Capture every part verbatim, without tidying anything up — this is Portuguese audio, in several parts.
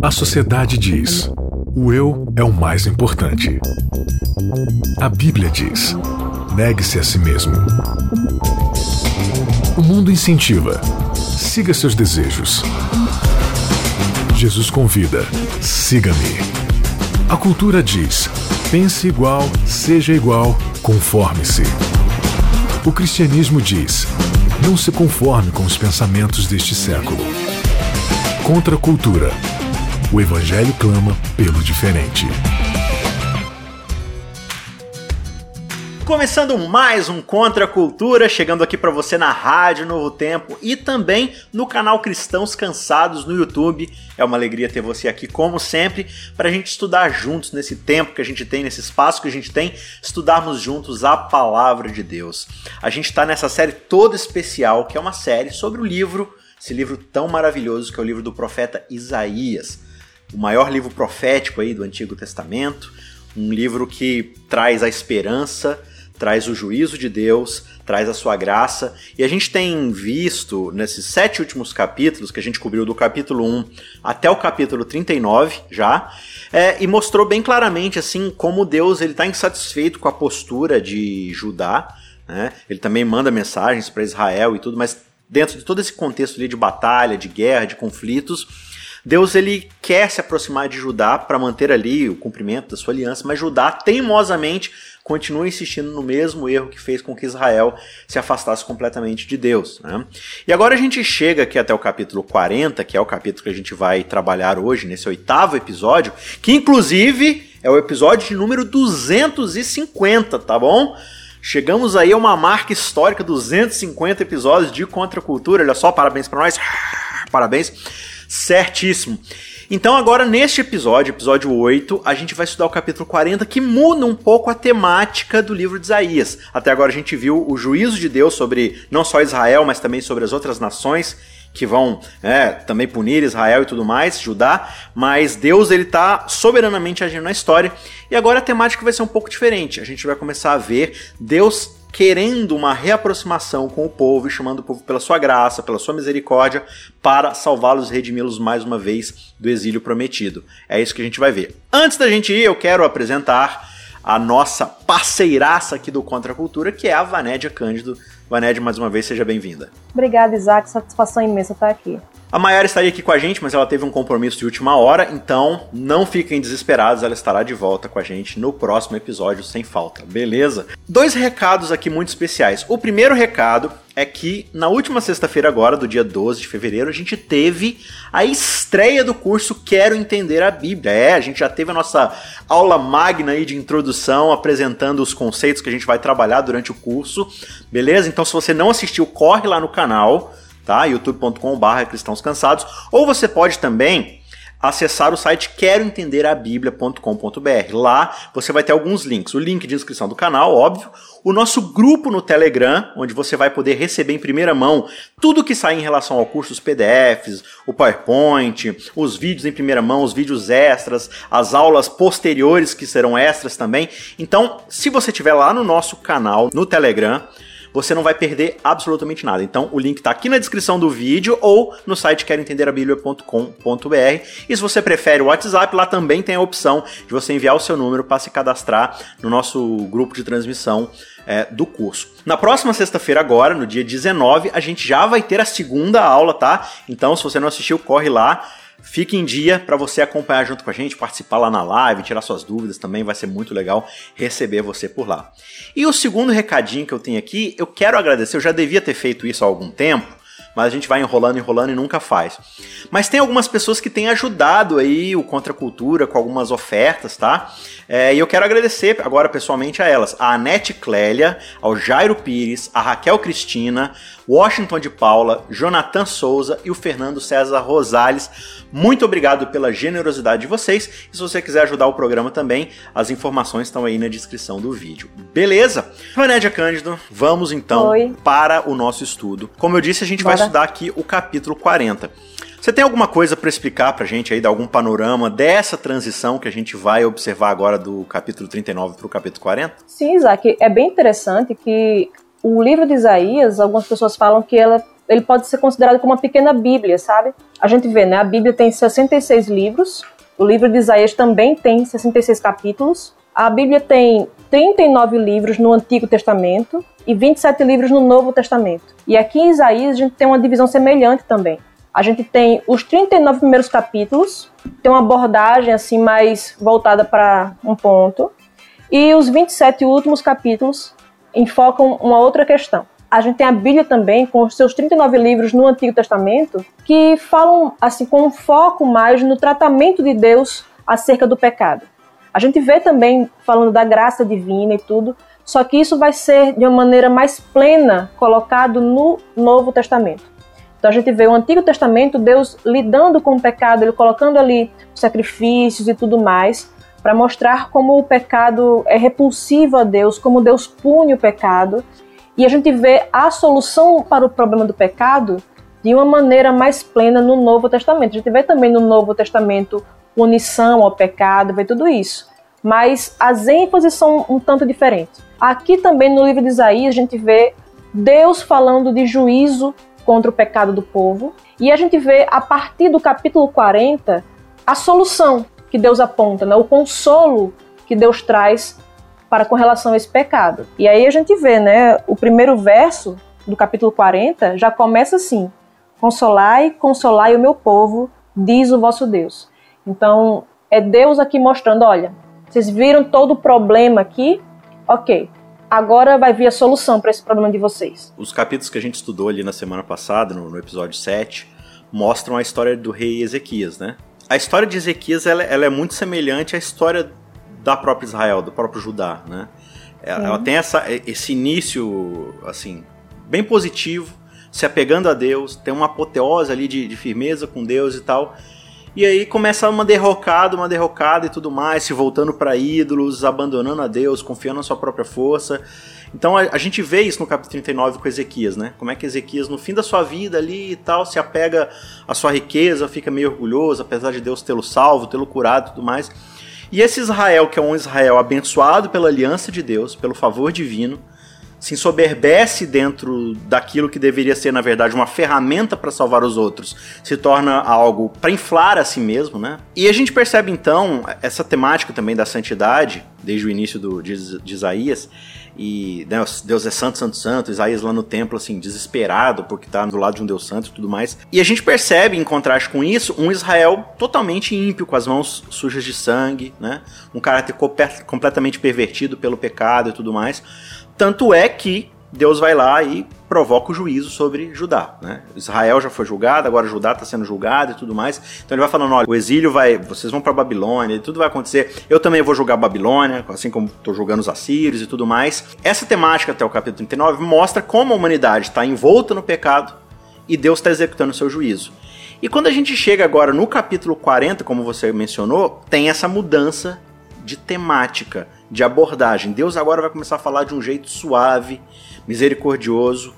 A sociedade diz: o eu é o mais importante. A Bíblia diz: negue-se a si mesmo. O mundo incentiva: siga seus desejos. Jesus convida: siga-me. A cultura diz: pense igual, seja igual, conforme-se. O cristianismo diz: não se conforme com os pensamentos deste século. Contra a cultura, o Evangelho clama pelo diferente. Começando mais um Contra a Cultura, chegando aqui para você na Rádio Novo Tempo e também no canal Cristãos Cansados no YouTube. É uma alegria ter você aqui, como sempre, para a gente estudar juntos nesse tempo que a gente tem, nesse espaço que a gente tem, estudarmos juntos a Palavra de Deus. A gente está nessa série toda especial, que é uma série sobre o livro, esse livro tão maravilhoso que é o livro do profeta Isaías, o maior livro profético aí do Antigo Testamento, um livro que traz a esperança, traz o juízo de Deus, traz a sua graça. E a gente tem visto nesses sete últimos capítulos, que a gente cobriu do capítulo um até o capítulo trinta e nove já, é, e mostrou bem claramente assim como Deus está insatisfeito com a postura de Judá, né? Ele também manda mensagens para Israel e tudo, mas dentro de todo esse contexto ali de batalha, de guerra, de conflitos, Deus ele quer se aproximar de Judá para manter ali o cumprimento da sua aliança, mas Judá teimosamente continua insistindo no mesmo erro que fez com que Israel se afastasse completamente de Deus, né? E agora a gente chega aqui até o capítulo quarenta, que é o capítulo que a gente vai trabalhar hoje, nesse oitavo episódio, que inclusive é o episódio de número duzentos e cinquenta, tá bom? Chegamos aí a uma marca histórica, duzentos e cinquenta episódios de Contra a Cultura, olha só, parabéns para nós, parabéns. Certíssimo. Então agora neste episódio, episódio oito, a gente vai estudar o capítulo quarenta, que muda um pouco a temática do livro de Isaías. Até agora a gente viu o juízo de Deus sobre não só Israel, mas também sobre as outras nações que vão é, também punir Israel e tudo mais, Judá, mas Deus ele está soberanamente agindo na história. E agora a temática vai ser um pouco diferente. A gente vai começar a ver Deus querendo uma reaproximação com o povo e chamando o povo pela sua graça, pela sua misericórdia, para salvá-los e redimi-los mais uma vez do exílio prometido. É isso que a gente vai ver. Antes da gente ir, eu quero apresentar a nossa parceiraça aqui do Contra a Cultura, que é a Vanédia Cândido. Vanédia, mais uma vez, seja bem-vinda. Obrigada, Isaac. Satisfação imensa estar aqui. A Maiara estaria aqui com a gente, mas ela teve um compromisso de última hora, então não fiquem desesperados, ela estará de volta com a gente no próximo episódio sem falta, beleza? Dois recados aqui muito especiais. O primeiro recado é que na última sexta-feira agora, do dia doze de fevereiro, a gente teve a estreia do curso Quero Entender a Bíblia. É, a gente já teve a nossa aula magna aí de introdução, apresentando os conceitos que a gente vai trabalhar durante o curso, beleza? Então se você não assistiu, corre lá no canal, tá? youtube ponto com barra cristãos cansados, ou você pode também acessar o site quero entender a bíblia ponto com ponto b r. Lá você vai ter alguns links, o link de inscrição do canal, óbvio, o nosso grupo no Telegram, onde você vai poder receber em primeira mão tudo que sai em relação ao curso, os P D Fs, o PowerPoint, os vídeos em primeira mão, os vídeos extras, as aulas posteriores que serão extras também. Então, se você estiver lá no nosso canal, no Telegram, você não vai perder absolutamente nada. Então o link está aqui na descrição do vídeo ou no site quero entender a bíblia ponto com ponto b r. E se você prefere o WhatsApp, lá também tem a opção de você enviar o seu número para se cadastrar no nosso grupo de transmissão é, do curso. Na próxima sexta-feira agora, no dia dezenove, a gente já vai ter a segunda aula, tá? Então se você não assistiu, corre lá. Fique em dia para você acompanhar junto com a gente, participar lá na live, tirar suas dúvidas também, vai ser muito legal receber você por lá. E o segundo recadinho que eu tenho aqui, eu quero agradecer, eu já devia ter feito isso há algum tempo, mas a gente vai enrolando, enrolando e nunca faz. Mas tem algumas pessoas que têm ajudado aí o Contra a Cultura com algumas ofertas, tá? É, e eu quero agradecer agora pessoalmente a elas, a Anete Clélia, ao Jairo Pires, a Raquel Cristina, Washington de Paula, Jonathan Souza e o Fernando César Rosales. Muito obrigado pela generosidade de vocês. E se você quiser ajudar o programa também, as informações estão aí na descrição do vídeo. Beleza? Vanédia Cândido, vamos então Oi. para o nosso estudo. Como eu disse, a gente Bora. vai estudar aqui o capítulo quarenta. Você tem alguma coisa para explicar pra gente aí, dar algum panorama dessa transição que a gente vai observar agora do capítulo trinta e nove para o capítulo quarenta? Sim, Isaac, é bem interessante que o livro de Isaías, algumas pessoas falam que ela ele pode ser considerado como uma pequena Bíblia, sabe? A gente vê, né? A Bíblia tem sessenta e seis livros, o livro de Isaías também tem sessenta e seis capítulos, a Bíblia tem trinta e nove livros no Antigo Testamento e vinte e sete livros no Novo Testamento. E aqui em Isaías a gente tem uma divisão semelhante também. A gente tem os trinta e nove primeiros capítulos, tem uma abordagem assim mais voltada para um ponto, e os vinte e sete últimos capítulos enfocam uma outra questão. A gente tem a Bíblia também, com os seus trinta e nove livros no Antigo Testamento, que falam assim, com um foco mais no tratamento de Deus acerca do pecado. A gente vê também falando da graça divina e tudo, só que isso vai ser de uma maneira mais plena colocado no Novo Testamento. Então a gente vê o Antigo Testamento, Deus lidando com o pecado, ele colocando ali sacrifícios e tudo mais, para mostrar como o pecado é repulsivo a Deus, como Deus pune o pecado. E a gente vê a solução para o problema do pecado de uma maneira mais plena no Novo Testamento. A gente vê também no Novo Testamento punição ao pecado, vê tudo isso. Mas as ênfases são um tanto diferentes. Aqui também no livro de Isaías a gente vê Deus falando de juízo contra o pecado do povo. E a gente vê a partir do capítulo quarenta a solução que Deus aponta, né? O consolo que Deus traz para com relação a esse pecado. E aí a gente vê, né, o primeiro verso do capítulo quarenta já começa assim: consolai, consolai o meu povo, diz o vosso Deus. Então, é Deus aqui mostrando, olha, vocês viram todo o problema aqui? Ok, agora vai vir a solução para esse problema de vocês. Os capítulos que a gente estudou ali na semana passada, no, no episódio sete, mostram a história do rei Ezequias, né? A história de Ezequias, ela, ela é muito semelhante à história da própria Israel, do próprio Judá, né? Ela, ela tem essa, esse início, assim, bem positivo, se apegando a Deus, tem uma apoteose ali de, de firmeza com Deus e tal. E aí começa uma derrocada, uma derrocada e tudo mais, se voltando para ídolos, abandonando a Deus, confiando na sua própria força. Então a, a gente vê isso no capítulo trinta e nove com Ezequias, né? Como é que Ezequias, no fim da sua vida ali e tal, se apega à sua riqueza, fica meio orgulhoso, apesar de Deus tê-lo salvo, tê-lo curado e tudo mais. E esse Israel, que é um Israel abençoado pela aliança de Deus, pelo favor divino, se ensoberbece dentro daquilo que deveria ser, na verdade, uma ferramenta para salvar os outros, se torna algo para inflar a si mesmo, né? E a gente percebe, então, essa temática também da santidade, desde o início do, de, de Isaías, e né, Deus é santo, santo, santo, Isaías lá no templo, assim, desesperado, porque tá do lado de um Deus santo e tudo mais. E a gente percebe, em contraste com isso, um Israel totalmente ímpio, com as mãos sujas de sangue, né? Um caráter completamente pervertido pelo pecado e tudo mais. Tanto é que Deus vai lá e provoca o juízo sobre Judá, né? Israel já foi julgado, agora Judá está sendo julgado e tudo mais. Então ele vai falando, olha, o exílio vai, vocês vão para Babilônia, tudo vai acontecer. Eu também vou julgar Babilônia, assim como estou julgando os assírios e tudo mais. Essa temática até o capítulo trinta e nove mostra como a humanidade está envolta no pecado e Deus está executando o seu juízo. E quando a gente chega agora no capítulo quarenta, como você mencionou, tem essa mudança de temática, de abordagem. Deus agora vai começar a falar de um jeito suave, misericordioso.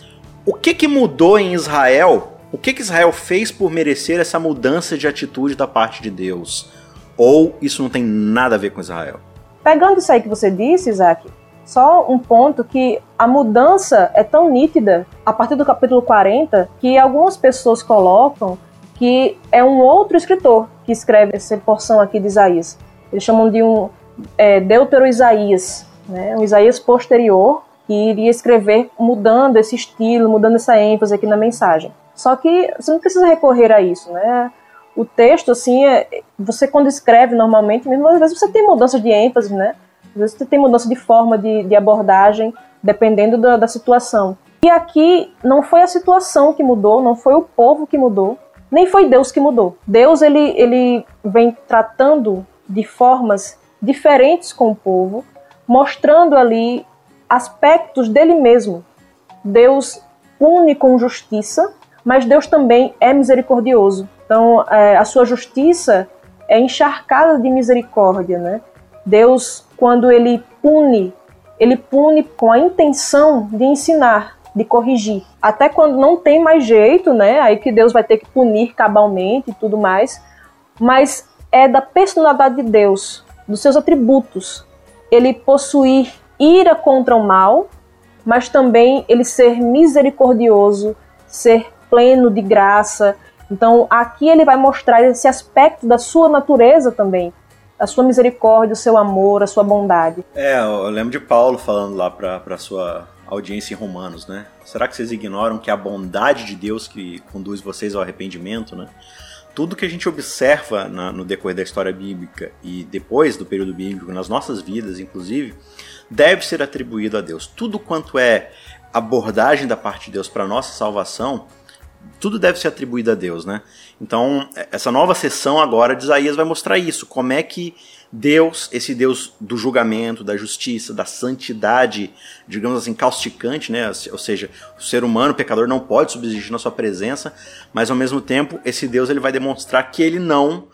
O que que mudou em Israel? O que que Israel fez por merecer essa mudança de atitude da parte de Deus? Ou isso não tem nada a ver com Israel? Pegando isso aí que você disse, Isaac, só um ponto que a mudança é tão nítida a partir do capítulo quarenta que algumas pessoas colocam que é um outro escritor que escreve essa porção aqui de Isaías. Eles chamam de um é, Deutero-Isaías, né? Um Isaías posterior, que iria escrever mudando esse estilo, mudando essa ênfase aqui na mensagem. Só que você não precisa recorrer a isso, né? O texto, assim, é, você quando escreve normalmente, mesmo às vezes você tem mudança de ênfase, né? Às vezes você tem mudança de forma de, de abordagem, dependendo da, da situação. E aqui não foi a situação que mudou, não foi o povo que mudou, nem foi Deus que mudou. Deus, ele, ele vem tratando de formas diferentes com o povo, mostrando ali aspectos dele mesmo. Deus pune com justiça, mas Deus também é misericordioso. Então, é, a sua justiça é encharcada de misericórdia, né? Deus, quando ele pune, ele pune com a intenção de ensinar, de corrigir. Até quando não tem mais jeito, né? Aí que Deus vai ter que punir cabalmente e tudo mais. Mas é da personalidade de Deus, dos seus atributos, ele possuir ira contra o mal, mas também ele ser misericordioso, ser pleno de graça. Então aqui ele vai mostrar esse aspecto da sua natureza também, a sua misericórdia, o seu amor, a sua bondade. É, eu lembro de Paulo falando lá para a sua audiência em Romanos, né? Será que vocês ignoram que é a bondade de Deus que conduz vocês ao arrependimento, né? Tudo que a gente observa na, no decorrer da história bíblica e depois do período bíblico, nas nossas vidas, inclusive, deve ser atribuído a Deus. Tudo quanto é abordagem da parte de Deus para a nossa salvação, tudo deve ser atribuído a Deus, né? Então, essa nova sessão agora de Isaías vai mostrar isso. Como é que Deus, esse Deus do julgamento, da justiça, da santidade, digamos assim, causticante, né? Ou seja, o ser humano, o pecador, não pode subsistir na sua presença, mas ao mesmo tempo, esse Deus ele vai demonstrar que ele não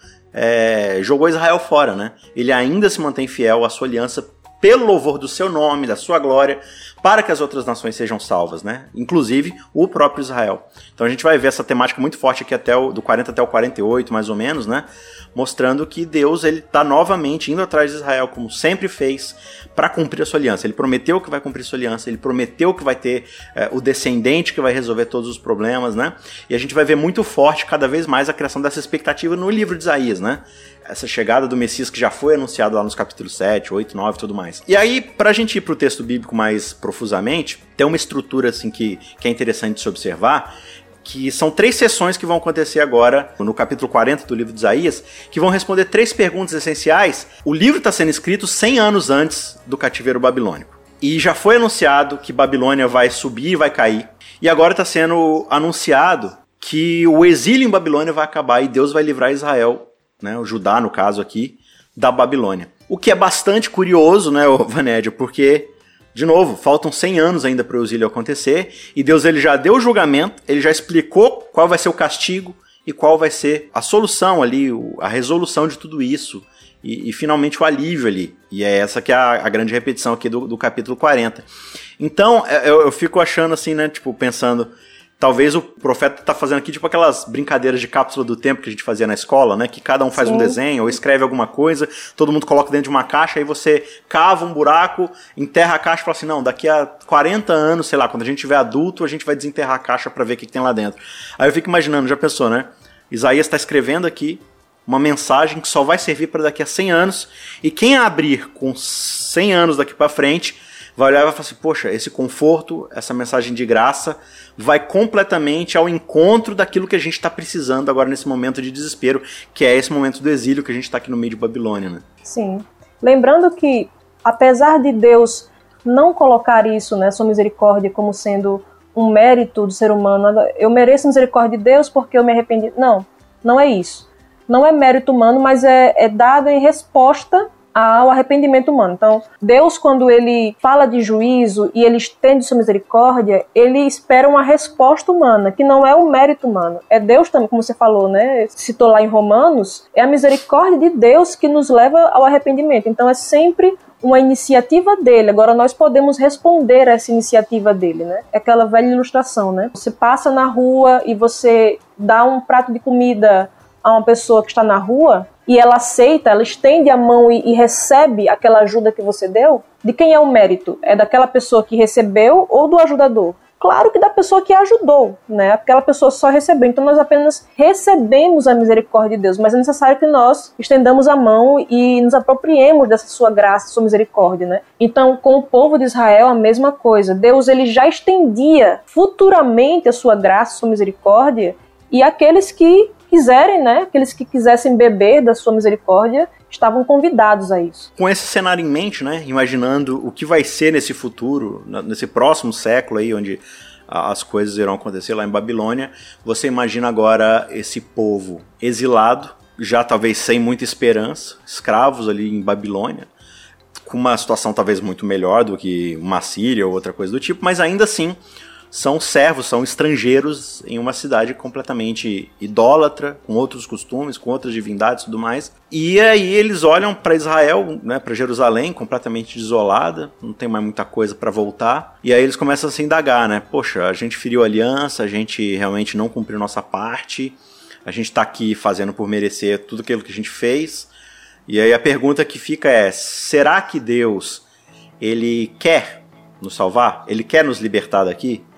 é, jogou Israel fora, né? Ele ainda se mantém fiel à sua aliança pelo louvor do seu nome, da sua glória, para que as outras nações sejam salvas, né? Inclusive o próprio Israel. Então a gente vai ver essa temática muito forte aqui até o, do quarenta até o quarenta e oito, mais ou menos, né? Mostrando que Deus ele está novamente indo atrás de Israel, como sempre fez, para cumprir a sua aliança. Ele prometeu que vai cumprir sua aliança, ele prometeu que vai ter é, o descendente que vai resolver todos os problemas, né? E a gente vai ver muito forte, cada vez mais, a criação dessa expectativa no livro de Isaías, né? Essa chegada do Messias que já foi anunciado lá nos capítulos sete, oito, nove e tudo mais. E aí, pra gente ir pro texto bíblico mais profusamente, tem uma estrutura assim que, que é interessante de se observar, que são três sessões que vão acontecer agora no capítulo quarenta do livro de Isaías, que vão responder três perguntas essenciais. O livro está sendo escrito cem anos antes do cativeiro babilônico. E já foi anunciado que Babilônia vai subir e vai cair. E agora está sendo anunciado que o exílio em Babilônia vai acabar e Deus vai livrar Israel, né, o Judá, no caso aqui, da Babilônia. O que é bastante curioso, né, Vanédio, porque, de novo, faltam cem anos ainda para o exílio acontecer, e Deus ele já deu o julgamento, ele já explicou qual vai ser o castigo e qual vai ser a solução ali, a resolução de tudo isso, e, e finalmente o alívio ali. E é essa que é a, a grande repetição aqui do, do capítulo quarenta. Então, eu, eu fico achando assim, né, tipo, pensando... Talvez o profeta tá fazendo aqui tipo aquelas brincadeiras de cápsula do tempo que a gente fazia na escola, né? Que cada um faz Sim. um desenho ou escreve alguma coisa, todo mundo coloca dentro de uma caixa, aí você cava um buraco, enterra a caixa e fala assim, não, daqui a quarenta anos, sei lá, quando a gente tiver adulto, a gente vai desenterrar a caixa para ver o que, que tem lá dentro. Aí eu fico imaginando, já pensou, né? Isaías está escrevendo aqui uma mensagem que só vai servir para daqui a cem anos, e quem abrir com cem anos daqui para frente vai olhar e vai falar assim, poxa, esse conforto, essa mensagem de graça vai completamente ao encontro daquilo que a gente está precisando agora nesse momento de desespero, que é esse momento do exílio que a gente está aqui no meio de Babilônia, né? Sim. Lembrando que, apesar de Deus não colocar isso, né, sua misericórdia, como sendo um mérito do ser humano, eu mereço misericórdia de Deus porque eu me arrependi. Não, não é isso. Não é mérito humano, mas é, é dado em resposta ao arrependimento humano. Então, Deus, quando ele fala de juízo e ele estende sua misericórdia, ele espera uma resposta humana, que não é o mérito humano. É Deus também, como você falou, né? Citou lá em Romanos, é a misericórdia de Deus que nos leva ao arrependimento. Então, é sempre uma iniciativa dele. Agora, nós podemos responder a essa iniciativa dele, né? É aquela velha ilustração, né? Você passa na rua e você dá um prato de comida a uma pessoa que está na rua, e ela aceita, ela estende a mão e, e recebe aquela ajuda que você deu, de quem é o mérito? É daquela pessoa que recebeu ou do ajudador? Claro que da pessoa que ajudou, né? Aquela pessoa só recebeu. Então nós apenas recebemos a misericórdia de Deus, mas é necessário que nós estendamos a mão e nos apropriemos dessa sua graça, sua misericórdia, né? Então, com o povo de Israel, a mesma coisa. Deus ele já estendia futuramente a sua graça, sua misericórdia, e aqueles que quiserem, né, aqueles que quisessem beber da sua misericórdia, estavam convidados a isso. Com esse cenário em mente, né, imaginando o que vai ser nesse futuro, nesse próximo século aí, onde as coisas irão acontecer lá em Babilônia, você imagina agora esse povo exilado, já talvez sem muita esperança, escravos ali em Babilônia, com uma situação talvez muito melhor do que uma Síria ou outra coisa do tipo, mas ainda assim são servos, são estrangeiros em uma cidade completamente idólatra, com outros costumes, com outras divindades e tudo mais. E aí eles olham para Israel, né, para Jerusalém, completamente desolada, não tem mais muita coisa para voltar. E aí eles começam a se indagar, né? Poxa, a gente feriu a aliança, a gente realmente não cumpriu nossa parte, a gente está aqui fazendo por merecer tudo aquilo que a gente fez. E aí a pergunta que fica é, será que Deus, ele quer nos salvar? Ele quer nos libertar daqui?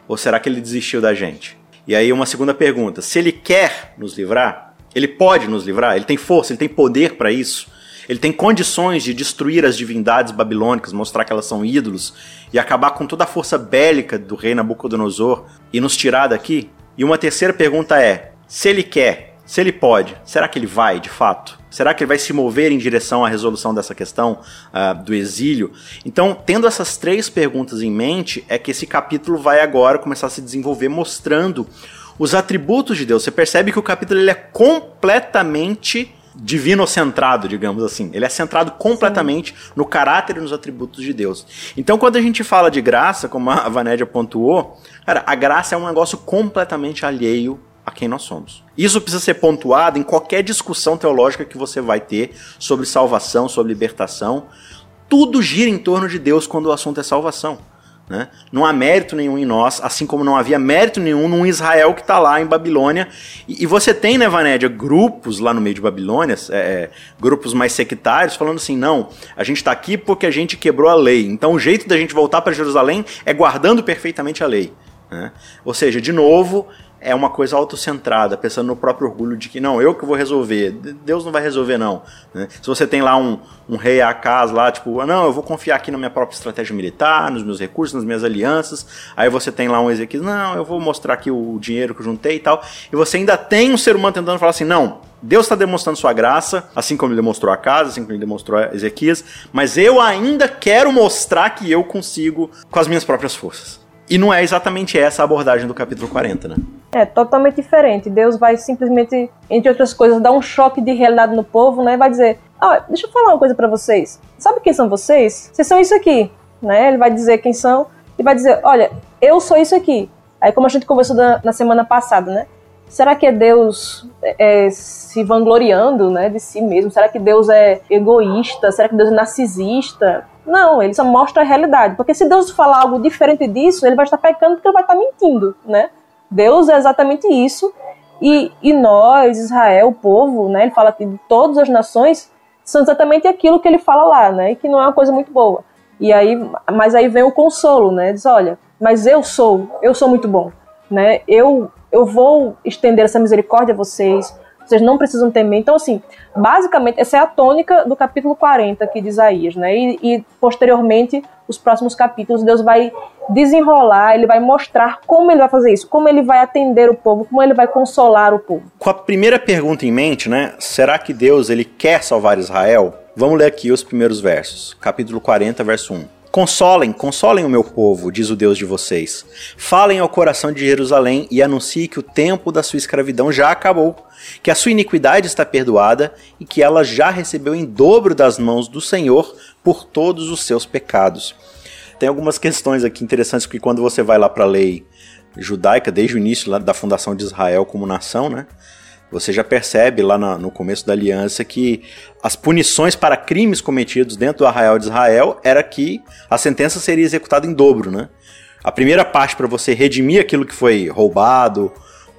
Ou será que ele desistiu da gente? E aí uma segunda pergunta, se ele quer nos livrar, ele pode nos livrar? Ele tem força, ele tem poder para isso? Ele tem condições de destruir as divindades babilônicas, mostrar que elas são ídolos e acabar com toda a força bélica do rei Nabucodonosor e nos tirar daqui? E uma terceira pergunta é, se ele quer, se ele pode, será que ele vai de fato? Será que ele vai se mover em direção à resolução dessa questão uh, do exílio? Então, tendo essas três perguntas em mente, é que esse capítulo vai agora começar a se desenvolver mostrando os atributos de Deus. Você percebe que o capítulo ele é completamente divino-centrado, digamos assim. Ele é centrado completamente Sim. no caráter e nos atributos de Deus. Então, quando a gente fala de graça, como a Vanédia pontuou, cara, a graça é um negócio completamente alheio a quem nós somos. Isso precisa ser pontuado em qualquer discussão teológica que você vai ter sobre salvação, sobre libertação. Tudo gira em torno de Deus quando o assunto é salvação. Né? Não há mérito nenhum em nós, assim como não havia mérito nenhum num Israel que está lá em Babilônia. E, e você tem, né, Vanédia, grupos lá no meio de Babilônia, é, grupos mais sectários, falando assim, não, a gente está aqui porque a gente quebrou a lei. Então o jeito da gente voltar para Jerusalém é guardando perfeitamente a lei. Né? Ou seja, de novo, é uma coisa autocentrada, pensando no próprio orgulho de que não, eu que vou resolver, Deus não vai resolver não. Né? Se você tem lá um, um rei Acaz lá, tipo, não, eu vou confiar aqui na minha própria estratégia militar, nos meus recursos, nas minhas alianças, aí você tem lá um Ezequias, não, eu vou mostrar aqui o dinheiro que eu juntei e tal, e você ainda tem um ser humano tentando falar assim, não, Deus está demonstrando sua graça, assim como ele demonstrou a Acaz, assim como ele demonstrou a Ezequias, mas eu ainda quero mostrar que eu consigo com as minhas próprias forças. E não é exatamente essa a abordagem do capítulo quarenta, né? É totalmente diferente. Deus vai simplesmente, entre outras coisas, dar um choque de realidade no povo, né? Vai dizer, ah, deixa eu falar uma coisa pra vocês. Sabe quem são vocês? Vocês são isso aqui, né? Ele vai dizer quem são e vai dizer, olha, eu sou isso aqui. Aí como a gente conversou na, na semana passada, né? Será que é Deus é, se vangloriando, né, de si mesmo? Será que Deus é egoísta? Será que Deus é narcisista? Não, ele só mostra a realidade. Porque se Deus falar algo diferente disso, ele vai estar pecando porque ele vai estar mentindo, né? Deus é exatamente isso. E, e nós, Israel, o povo, né, ele fala que todas as nações são exatamente aquilo que ele fala lá, né? E que não é uma coisa muito boa. E aí, mas aí vem o consolo, né? Diz, olha, mas eu sou, eu sou muito bom, né? Eu... eu vou estender essa misericórdia a vocês, vocês não precisam temer. Então, assim, basicamente, essa é a tônica do capítulo quarenta aqui de Isaías, né? E, e, posteriormente, os próximos capítulos, Deus vai desenrolar, ele vai mostrar como ele vai fazer isso, como ele vai atender o povo, como ele vai consolar o povo. Com a primeira pergunta em mente, né? Será que Deus, ele quer salvar Israel? Vamos ler aqui os primeiros versos. Capítulo quarenta, verso um. Consolem, consolem o meu povo, diz o Deus de vocês. Falem ao coração de Jerusalém e anunciem que o tempo da sua escravidão já acabou, que a sua iniquidade está perdoada e que ela já recebeu em dobro das mãos do Senhor por todos os seus pecados. Tem algumas questões aqui interessantes, porque quando você vai lá para a lei judaica, desde o início lá da fundação de Israel como nação, né? Você já percebe lá no, no começo da aliança que as punições para crimes cometidos dentro do arraial de Israel era que a sentença seria executada em dobro, né? A primeira parte para você redimir aquilo que foi roubado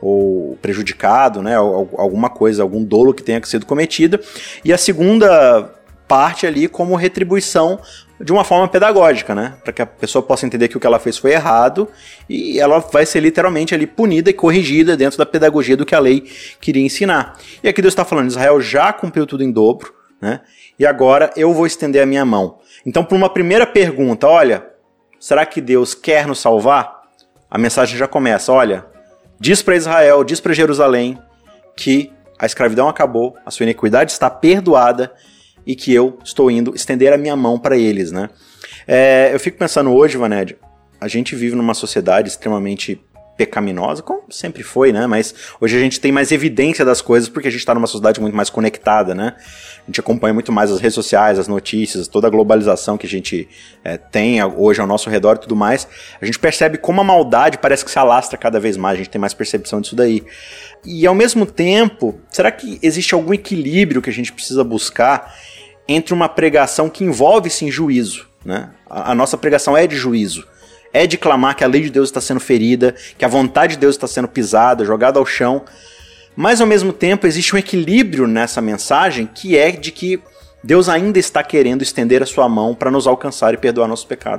ou prejudicado, né? Alguma coisa, algum dolo que tenha sido cometido. E a segunda parte ali como retribuição de uma forma pedagógica, né? Para que a pessoa possa entender que o que ela fez foi errado e ela vai ser literalmente ali punida e corrigida dentro da pedagogia do que a lei queria ensinar. E aqui Deus está falando, Israel já cumpriu tudo em dobro, né? E agora eu vou estender a minha mão. Então, por uma primeira pergunta, olha, será que Deus quer nos salvar? A mensagem já começa, olha, diz para Israel, diz para Jerusalém que a escravidão acabou, a sua iniquidade está perdoada e que eu estou indo estender a minha mão para eles, né? É, eu fico pensando hoje, Vanédia, a gente vive numa sociedade extremamente pecaminosa, como sempre foi, né? Mas hoje a gente tem mais evidência das coisas porque a gente está numa sociedade muito mais conectada, né? A gente acompanha muito mais as redes sociais, as notícias, toda a globalização que a gente é, tem hoje ao nosso redor e tudo mais. A gente percebe como a maldade parece que se alastra cada vez mais, a gente tem mais percepção disso daí. E ao mesmo tempo, será que existe algum equilíbrio que a gente precisa buscar entre uma pregação que envolve sim juízo, né? A, a nossa pregação é de juízo, é de clamar que a lei de Deus está sendo ferida, que a vontade de Deus está sendo pisada, jogada ao chão, mas ao mesmo tempo existe um equilíbrio nessa mensagem que é de que Deus ainda está querendo estender a sua mão para nos alcançar e perdoar nossos pecados, né?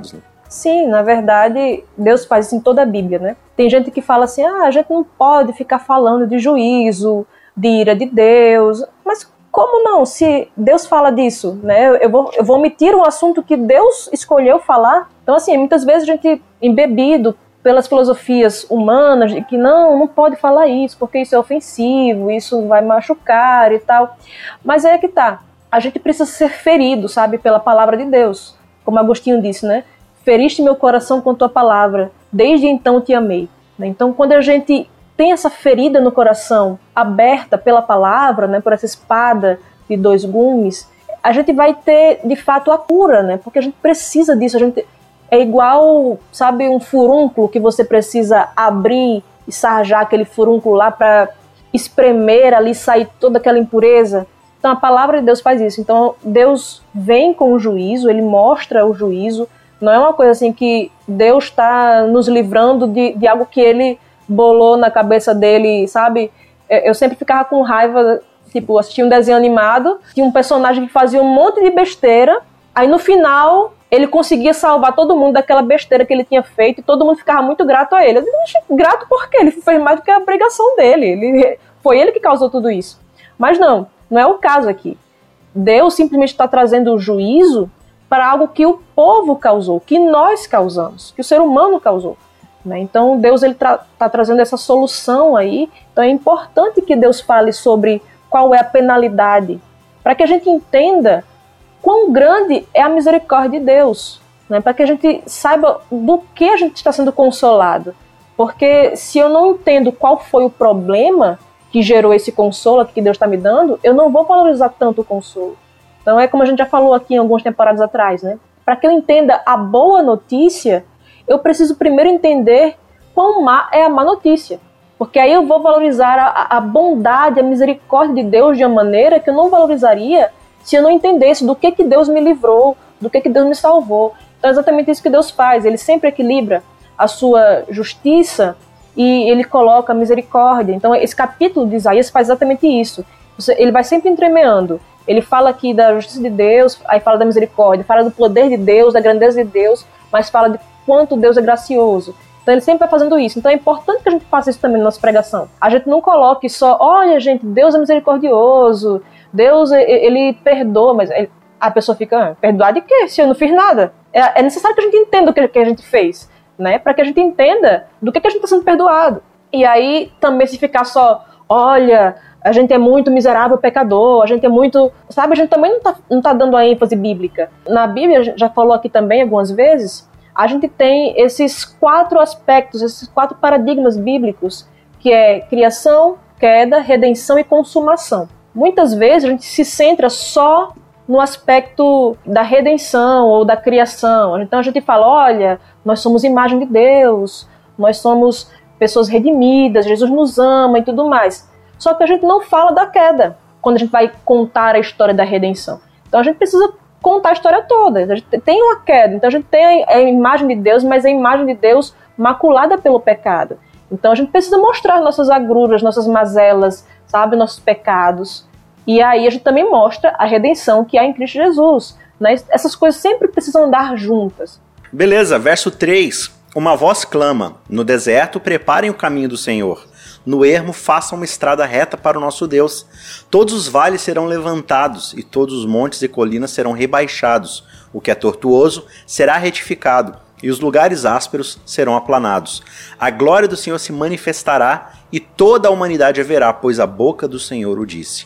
Sim, na verdade, Deus faz isso em toda a Bíblia, né? Tem gente que fala assim, ah, a gente não pode ficar falando de juízo, de ira de Deus, mas como não? Se Deus fala disso, né? Eu vou, eu vou omitir um assunto que Deus escolheu falar. Então, assim, muitas vezes a gente, embebido pelas filosofias humanas, de que não, não pode falar isso, porque isso é ofensivo, isso vai machucar e tal. Mas é que tá, a gente precisa ser ferido, sabe, pela palavra de Deus. Como Agostinho disse, né? Feriste meu coração com tua palavra, desde então te amei. Então, quando a gente tem essa ferida no coração, aberta pela palavra, né, por essa espada de dois gumes, a gente vai ter, de fato, a cura, né, porque a gente precisa disso. A gente é igual, sabe, um furúnculo que você precisa abrir e sarjar aquele furúnculo lá para espremer ali, sair toda aquela impureza. Então, a palavra de Deus faz isso. Então, Deus vem com o juízo, ele mostra o juízo. Não é uma coisa assim que Deus está nos livrando de, de algo que ele bolou na cabeça dele, sabe? Eu sempre ficava com raiva, tipo, assistia um desenho animado, tinha um personagem que fazia um monte de besteira, aí no final ele conseguia salvar todo mundo daquela besteira que ele tinha feito e todo mundo ficava muito grato a ele. Eu disse, grato por quê? Ele fez mais do que a obrigação dele, ele, foi ele que causou tudo isso. Mas não, não é o caso aqui. Deus simplesmente está trazendo o juízo para algo que o povo causou, que nós causamos, que o ser humano causou. Então Deus está tra- trazendo essa solução aí. Então é importante que Deus fale sobre qual é a penalidade, para que a gente entenda quão grande é a misericórdia de Deus, né? Para que a gente saiba do que a gente está sendo consolado. Porque se eu não entendo qual foi o problema que gerou esse consolo que Deus está me dando, eu não vou valorizar tanto o consolo. Então é como a gente já falou aqui em algumas temporadas atrás, né? Para que eu entenda a boa notícia, eu preciso primeiro entender quão má é a má notícia. Porque aí eu vou valorizar a, a bondade, a misericórdia de Deus de uma maneira que eu não valorizaria se eu não entendesse do que, que Deus me livrou, do que, que Deus me salvou. Então é exatamente isso que Deus faz. Ele sempre equilibra a sua justiça e ele coloca a misericórdia. Então esse capítulo de Isaías faz exatamente isso. Ele vai sempre entremeando. Ele fala aqui da justiça de Deus, aí fala da misericórdia, fala do poder de Deus, da grandeza de Deus, mas fala de quanto Deus é gracioso. Então ele sempre vai fazendo isso. Então é importante que a gente faça isso também na nossa pregação. A gente não coloque só, olha gente, Deus é misericordioso, Deus ele perdoa, mas ele, a pessoa fica, ah, perdoar de quê? Se eu não fiz nada. É, é necessário que a gente entenda o que, que a gente fez, né? Para que a gente entenda do que, que a gente está sendo perdoado. E aí também se ficar só, olha, a gente é muito miserável pecador, a gente é muito... Sabe, a gente também não está não tá dando a ênfase bíblica. Na Bíblia, a gente já falou aqui também algumas vezes, a gente tem esses quatro aspectos, esses quatro paradigmas bíblicos, que é criação, queda, redenção e consumação. Muitas vezes a gente se centra só no aspecto da redenção ou da criação. Então a gente fala, olha, nós somos imagem de Deus, nós somos pessoas redimidas, Jesus nos ama e tudo mais. Só que a gente não fala da queda, quando a gente vai contar a história da redenção. Então a gente precisa contar a história toda. A gente tem uma queda, então a gente tem a imagem de Deus, mas a imagem de Deus maculada pelo pecado. Então a gente precisa mostrar nossas agruras, nossas mazelas, sabe, nossos pecados. E aí a gente também mostra a redenção que há em Cristo Jesus, né? Essas coisas sempre precisam andar juntas. Beleza, verso três. Uma voz clama, no deserto preparem o caminho do Senhor. No ermo façam uma estrada reta para o nosso Deus. Todos os vales serão levantados e todos os montes e colinas serão rebaixados. O que é tortuoso será retificado e os lugares ásperos serão aplanados. A glória do Senhor se manifestará e toda a humanidade a verá, pois a boca do Senhor o disse.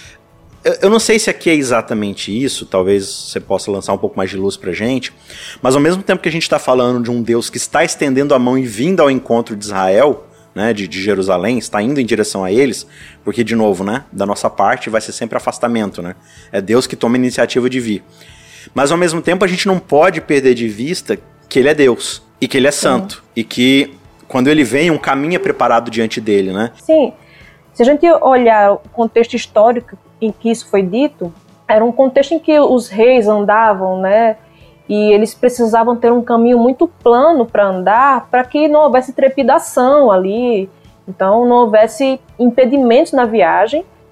Eu, eu não sei se aqui é exatamente isso, talvez você possa lançar um pouco mais de luz pra gente, mas ao mesmo tempo que a gente está falando de um Deus que está estendendo a mão e vindo ao encontro de Israel, né, de, de Jerusalém, está indo em direção a eles, porque, de novo, né, da nossa parte vai ser sempre afastamento, né? É Deus que toma a iniciativa de vir. Mas, ao mesmo tempo, a gente não pode perder de vista que Ele é Deus, e que Ele é santo, e que, quando Ele vem, um caminho é preparado diante dEle, né? Sim. Se a gente olhar o contexto histórico em que isso foi dito, era um contexto em que os reis andavam, né, e eles precisavam ter um caminho muito plano para andar, para que não houvesse trepidação ali, então não houvesse impedimentos na viagem,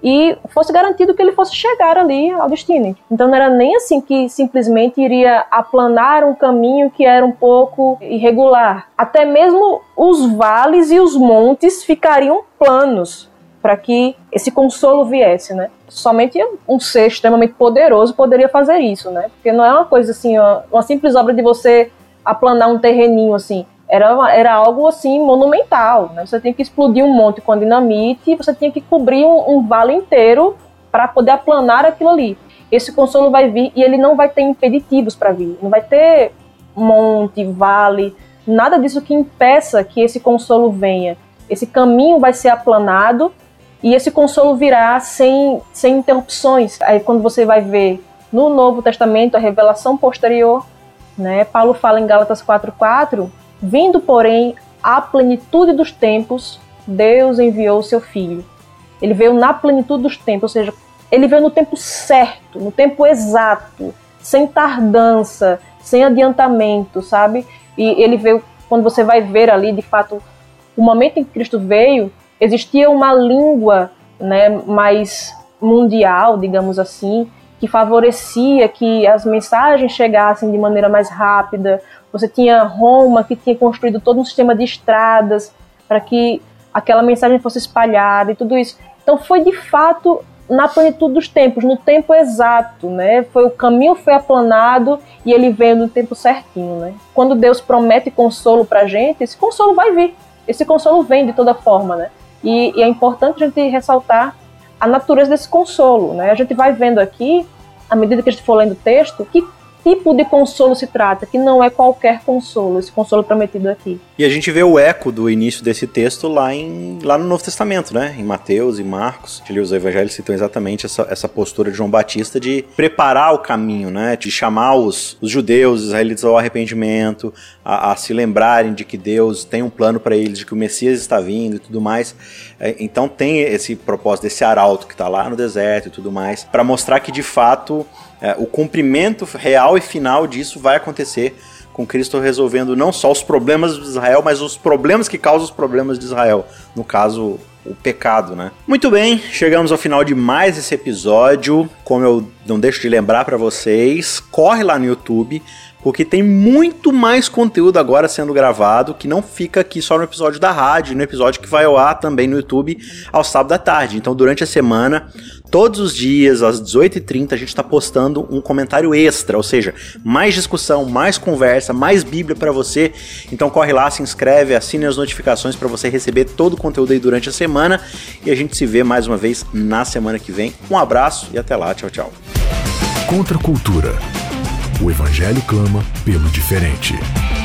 e fosse garantido que ele fosse chegar ali ao destino. Então não era nem assim que simplesmente iria aplanar um caminho que era um pouco irregular. Até mesmo os vales e os montes ficariam planos para que esse consolo viesse, né? Somente um ser extremamente poderoso poderia fazer isso, né? Porque não é uma coisa assim, uma simples obra de você aplanar um terreninho assim. Era, era algo assim monumental, né? Você tinha que explodir um monte com dinamite e você tinha que cobrir um, um vale inteiro para poder aplanar aquilo ali. Esse consolo vai vir e ele não vai ter impeditivos para vir. Não vai ter monte, vale, nada disso que impeça que esse consolo venha. Esse caminho vai ser aplanado e esse consolo virá sem, sem interrupções. Aí quando você vai ver no Novo Testamento a revelação posterior, né, Paulo fala em Gálatas quatro quatro, vindo, porém, à plenitude dos tempos, Deus enviou o seu Filho. Ele veio na plenitude dos tempos, ou seja, ele veio no tempo certo, no tempo exato, sem tardança, sem adiantamento, sabe? E ele veio, quando você vai ver ali, de fato, o momento em que Cristo veio, existia uma língua, né, mais mundial, digamos assim, que favorecia que as mensagens chegassem de maneira mais rápida. Você tinha Roma, que tinha construído todo um sistema de estradas para que aquela mensagem fosse espalhada e tudo isso. Então foi de fato na plenitude dos tempos, no tempo exato, né? Foi, o caminho foi aplanado e ele veio no tempo certinho, né? Quando Deus promete consolo para a gente, esse consolo vai vir. Esse consolo vem de toda forma, né? E, e é importante a gente ressaltar a natureza desse consolo, né? A gente vai vendo aqui, à medida que a gente for lendo o texto, que tipo de consolo se trata, que não é qualquer consolo, esse consolo prometido aqui. E a gente vê o eco do início desse texto lá, em, lá no Novo Testamento, né? Em Mateus e Marcos. Os evangelhos citam exatamente essa, essa postura de João Batista de preparar o caminho, né? De chamar os, os judeus, os israelitas ao arrependimento, a, a se lembrarem de que Deus tem um plano para eles, de que o Messias está vindo e tudo mais. É, então tem esse propósito desse arauto que está lá no deserto e tudo mais, para mostrar que de fato é, o cumprimento real e final disso vai acontecer com Cristo resolvendo não só os problemas de Israel, mas os problemas que causam os problemas de Israel. No caso, o pecado, né? Muito bem, chegamos ao final de mais esse episódio. Como eu não deixo de lembrar para vocês, corre lá no YouTube, porque tem muito mais conteúdo agora sendo gravado, que não fica aqui só no episódio da rádio, no episódio que vai ao ar também no YouTube ao sábado à tarde. Então, durante a semana, todos os dias, às dezoito e trinta, a gente está postando um comentário extra, ou seja, mais discussão, mais conversa, mais Bíblia para você. Então, corre lá, se inscreve, assine as notificações para você receber todo o conteúdo aí durante a semana. E a gente se vê mais uma vez na semana que vem. Um abraço e até lá. Tchau, tchau. Contra a cultura. O Evangelho clama pelo diferente.